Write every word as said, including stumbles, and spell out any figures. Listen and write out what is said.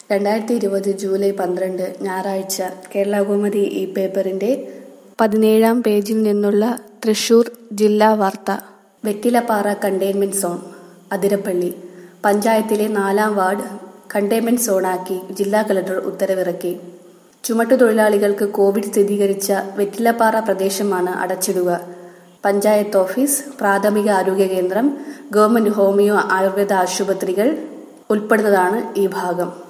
രണ്ടായിരത്തി ഇരുപത് ജൂലൈ പന്ത്രണ്ട് ഞായറാഴ്ച കേരളകൗമുദി ഈ പേപ്പറിന്റെ പതിനേഴാം പേജിൽ നിന്നുള്ള തൃശൂർ ജില്ലാ വാർത്ത. Vettilappara containment zone. അതിരപ്പള്ളി പഞ്ചായത്തിലെ നാലാം വാർഡ് കണ്ടെയ്ൻമെന്റ് സോണാക്കി ജില്ലാ കളക്ടർ ഉത്തരവിറക്കി. ചുമട്ടുതൊഴിലാളികൾക്ക് കോവിഡ് സ്ഥിരീകരിച്ച വെറ്റിലപ്പാറ പ്രദേശമാണ് അടച്ചിടുക. പഞ്ചായത്ത് ഓഫീസ്, പ്രാഥമിക ആരോഗ്യ കേന്ദ്രം, ഗവൺമെന്റ് ഹോമിയോ ആയുർവേദ ആശുപത്രികൾ ഉൾപ്പെടുന്നതാണ് ഈ ഭാഗം.